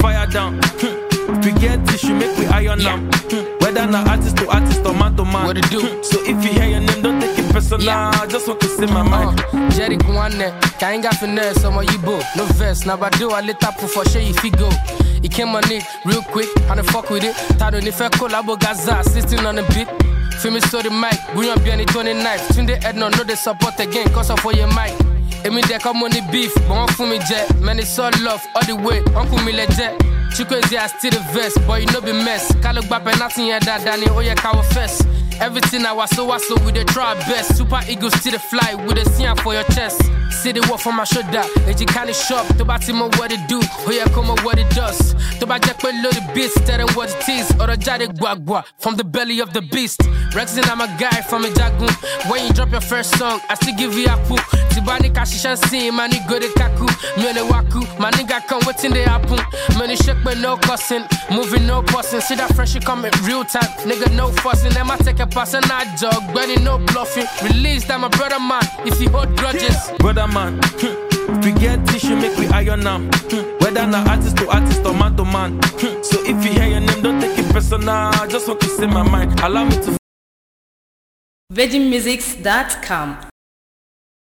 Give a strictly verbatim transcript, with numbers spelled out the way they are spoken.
fire down. We get tissue, make we iron them. Whether not artist to artist or man to man. What it do? So if you hear your name, don't take it personal. Yeah. I just want to say my mind. Uh, Jerry Guane, can't get finesse, some of you boo. No vest, now I do a little proof for sure if you go. He came on it real quick, and I fuck with it. Tado ni fe collabo Gaza, assisting on the beat. Feel me so the mic, we on Biani twenty knife. Tune the head no, no they support again, cause of for your mic. Emi de come on the beef, but one for me jet. Man, it's all love, all the way, uncle me legit. Chukwe I still the vest, boy, you know be mess. Kalo bape nothing here that Danny, oh yeah, cow fest. Everything I was so was so with the try best. Super Eagles still the fly with a sian for your chest. See the work from my shoulder, and you can't shop. To batimo what it do, oh yeah, come on what it does. To bat jack with loaded beats, tell them what it is. Or a jade guagua from the belly of the beast. Rexin, I'm a guy from a jagun. When you drop your first song, I still give you a poop. Tibani kashishan see, man, you go to kaku. Mene waku, my nigga come waiting the happen. Many shake but no cussing, moving no fussing. See that fresh coming real time, nigga no fussing. Them I take a pass and I jog, Granny no bluffing. Release that my brother man, if you hold grudges. Brother man, we get tissue, make we iron them. Whether not artist to artist or man to man. So if you hear your name, don't take it personal. I just want to say my mind. Allow me to virgin musics dot com